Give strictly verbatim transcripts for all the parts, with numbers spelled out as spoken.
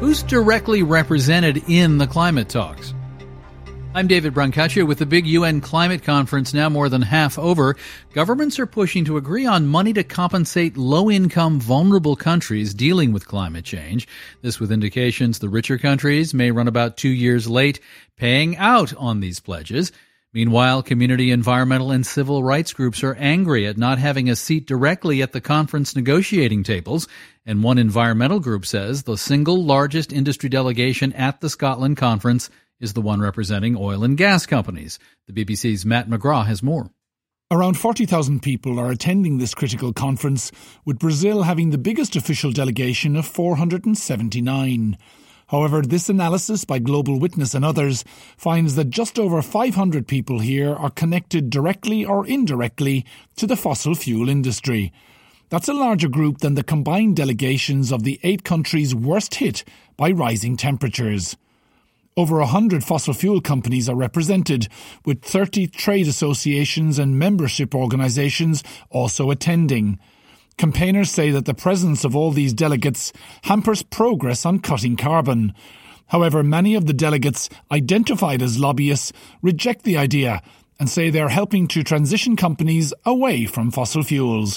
Who's directly represented in the climate talks? I'm David Brancaccia. With the big U N climate conference now more than half over, governments are pushing to agree on money to compensate low-income, vulnerable countries dealing with climate change. This with indications the richer countries may run about two years late paying out on these pledges. Meanwhile, community, environmental, and civil rights groups are angry at not having a seat directly at the conference negotiating tables. And one environmental group says the single largest industry delegation at the Scotland conference is the one representing oil and gas companies. The B B C's Matt McGrath has more. Around forty thousand people are attending this critical conference, with Brazil having the biggest official delegation of four hundred seventy-nine. However, this analysis by Global Witness and others finds that just over five hundred people here are connected directly or indirectly to the fossil fuel industry. That's a larger group than the combined delegations of the eight countries worst hit by rising temperatures. Over one hundred fossil fuel companies are represented, with thirty trade associations and membership organisations also attending. Campaigners say that the presence of all these delegates hampers progress on cutting carbon. However, many of the delegates identified as lobbyists reject the idea and say they're helping to transition companies away from fossil fuels.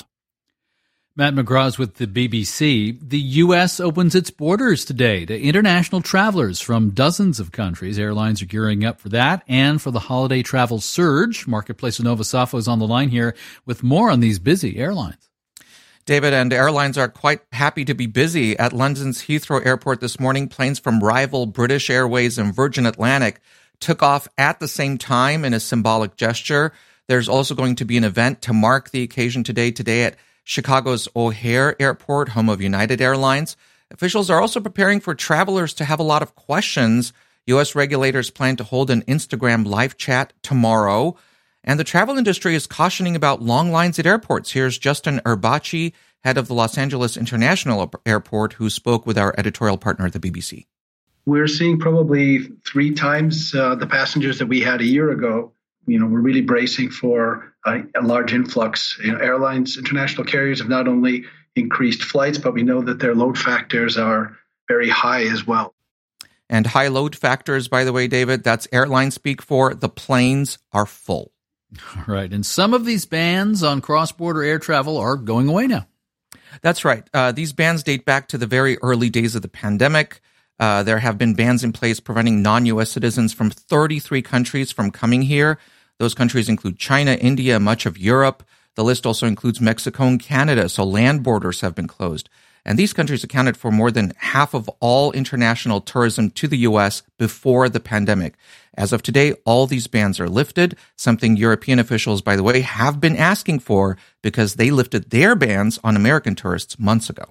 Matt McGrath with the B B C. The U S opens its borders today to international travelers from dozens of countries. Airlines are gearing up for that and for the holiday travel surge. Marketplace Nova Safo is on the line here with more on these busy airlines. David, and airlines are quite happy to be busy. At London's Heathrow Airport this morning, planes from rival British Airways and Virgin Atlantic took off at the same time in a symbolic gesture. There's also going to be an event to mark the occasion today, today at Chicago's O'Hare Airport, home of United Airlines. Officials are also preparing for travelers to have a lot of questions. U S regulators plan to hold an Instagram live chat tomorrow. And the travel industry is cautioning about long lines at airports. Here's Justin Urbachi, head of the Los Angeles International Airport, who spoke with our editorial partner at the B B C. We're seeing probably three times uh, the passengers that we had a year ago. You know, we're really bracing for a, a large influx. You know, airlines, international carriers have not only increased flights, but we know that their load factors are very high as well. And high load factors, by the way, David, that's airline speak for the planes are full. All right. And some of these bans on cross-border air travel are going away now. That's right. Uh, these bans date back to the very early days of the pandemic. Uh, there have been bans in place preventing non-U S citizens from thirty-three countries from coming here. Those countries include China, India, much of Europe. The list also includes Mexico and Canada, so land borders have been closed. And these countries accounted for more than half of all international tourism to the U S before the pandemic. As of today, all these bans are lifted, something European officials, by the way, have been asking for because they lifted their bans on American tourists months ago.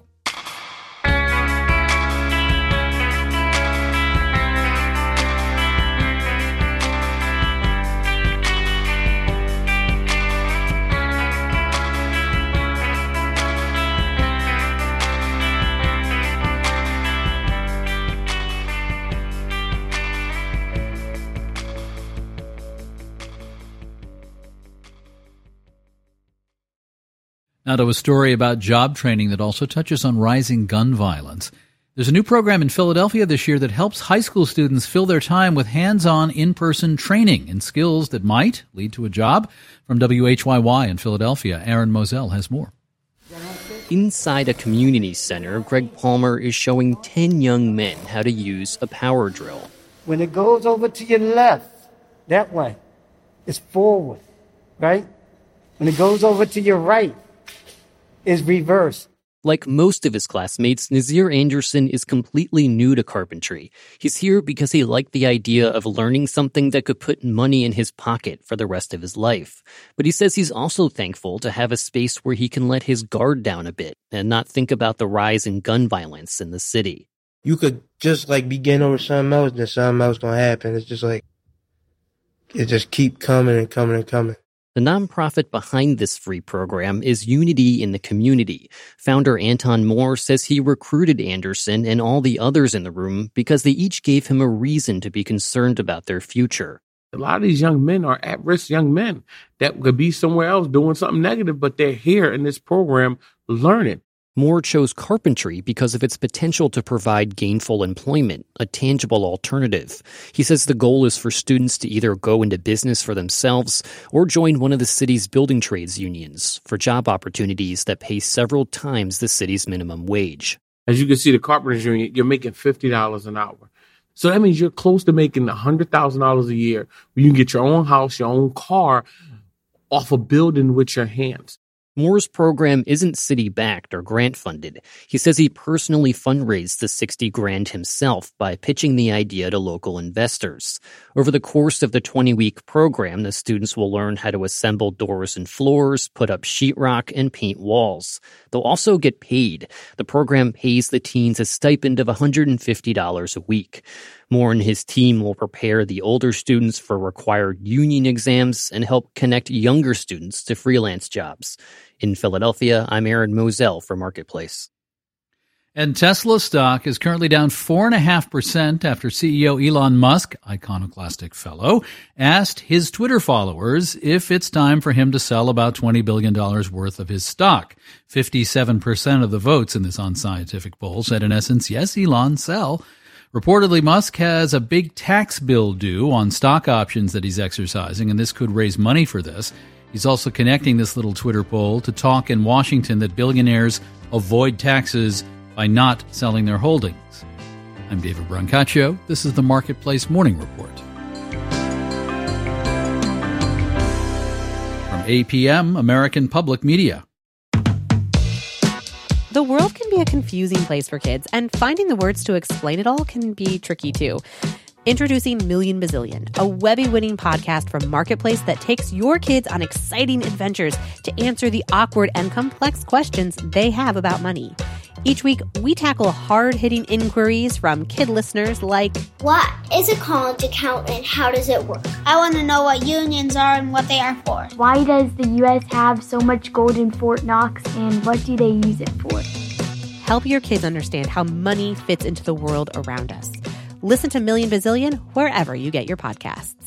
Now to a story about job training that also touches on rising gun violence. There's a new program in Philadelphia this year that helps high school students fill their time with hands-on, in-person training in skills that might lead to a job. From W H Y Y in Philadelphia, Aaron Moselle has more. Inside a community center, Greg Palmer is showing ten young men how to use a power drill. When it goes over to your left, that way, it's forward, right? When it goes over to your right, is reverse. Like most of his classmates, Nazir Anderson is completely new to carpentry. He's here because he liked the idea of learning something that could put money in his pocket for the rest of his life. But he says he's also thankful to have a space where he can let his guard down a bit and not think about the rise in gun violence in the city. You could just like begin over something else, then something else gonna happen. It's just like, it just keep coming and coming and coming. The nonprofit behind this free program is Unity in the Community. Founder Anton Moore says he recruited Anderson and all the others in the room because they each gave him a reason to be concerned about their future. A lot of these young men are at-risk young men that could be somewhere else doing something negative, but they're here in this program learning. Moore chose carpentry because of its potential to provide gainful employment, a tangible alternative. He says the goal is for students to either go into business for themselves or join one of the city's building trades unions for job opportunities that pay several times the city's minimum wage. As you can see, the carpenters union, you're making fifty dollars an hour. So that means you're close to making one hundred thousand dollars a year where you can get your own house, your own car off a building with your hands. Moore's program isn't city-backed or grant-funded. He says he personally fundraised the sixty grand himself by pitching the idea to local investors. Over the course of the twenty-week program, the students will learn how to assemble doors and floors, put up sheetrock, and paint walls. They'll also get paid. The program pays the teens a stipend of one hundred fifty dollars a week. Moore and his team will prepare the older students for required union exams and help connect younger students to freelance jobs. In Philadelphia, I'm Aaron Moselle for Marketplace. And Tesla stock is currently down four point five percent after C E O Elon Musk, iconoclastic fellow, asked his Twitter followers if it's time for him to sell about twenty billion dollars worth of his stock. fifty-seven percent of the votes in this unscientific poll said, in essence, yes, Elon, sell. Reportedly, Musk has a big tax bill due on stock options that he's exercising, and this could raise money for this. He's also connecting this little Twitter poll to talk in Washington that billionaires avoid taxes by not selling their holdings. I'm David Brancaccio. This is the Marketplace Morning Report. From A P M, American Public Media. The world can be a confusing place for kids, and finding the words to explain it all can be tricky too. Introducing Million Bazillion, a Webby-winning podcast from Marketplace that takes your kids on exciting adventures to answer the awkward and complex questions they have about money. Each week, we tackle hard-hitting inquiries from kid listeners like, what is a college account and how does it work? I want to know what unions are and what they are for. Why does the U S have so much gold in Fort Knox and what do they use it for? Help your kids understand how money fits into the world around us. Listen to Million Bazillion wherever you get your podcasts.